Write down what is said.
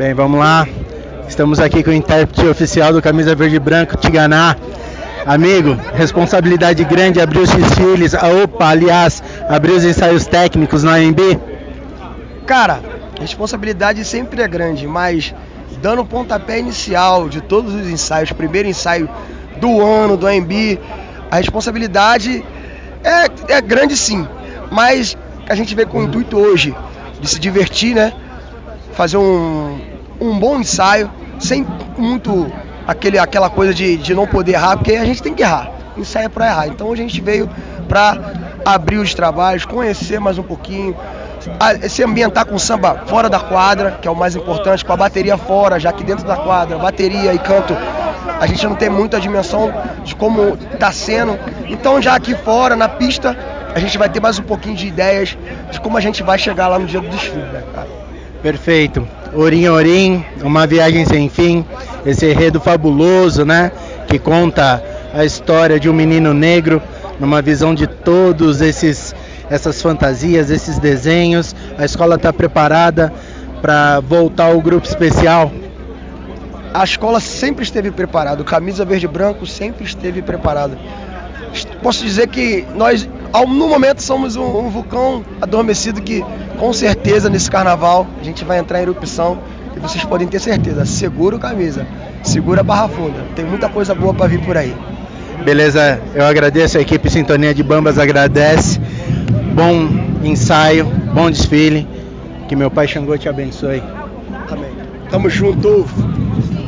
Bem, vamos lá. Estamos aqui com o intérprete oficial do Camisa Verde e Branco, Tiganá. Amigo, responsabilidade grande abrir os desfiles, abrir os ensaios técnicos na AMB? Cara, responsabilidade sempre é grande, mas dando o pontapé inicial de todos os ensaios, primeiro ensaio do ano, do AMB, a responsabilidade é grande sim, mas a gente vê com o intuito hoje de se divertir, né? Fazer um bom ensaio, sem muito aquela coisa de não poder errar, porque a gente tem que errar, ensaio é pra errar. Então a gente veio pra abrir os trabalhos, conhecer mais um pouquinho, se ambientar com samba fora da quadra, que é o mais importante, com a bateria fora, já que dentro da quadra, bateria e canto, a gente não tem muita dimensão de como tá sendo. Então já aqui fora, na pista, a gente vai ter mais um pouquinho de ideias de como a gente vai chegar lá no dia do desfile, né, cara? Perfeito. Orim Orim, uma viagem sem fim, esse enredo fabuloso, né? Que conta a história de um menino negro, numa visão de todos essas fantasias, esses desenhos. A escola está preparada para voltar ao grupo especial? A escola sempre esteve preparada, o Camisa Verde e Branco sempre esteve preparado. Posso dizer que nós, no momento, somos um vulcão adormecido que, com certeza, nesse carnaval, a gente vai entrar em erupção e vocês podem ter certeza, segura o Camisa, segura a Barra Funda, tem muita coisa boa para vir por aí. Beleza, eu agradeço, a equipe Sintonia de Bambas agradece, bom ensaio, bom desfile, que meu pai Xangô te abençoe. Amém. Tamo junto.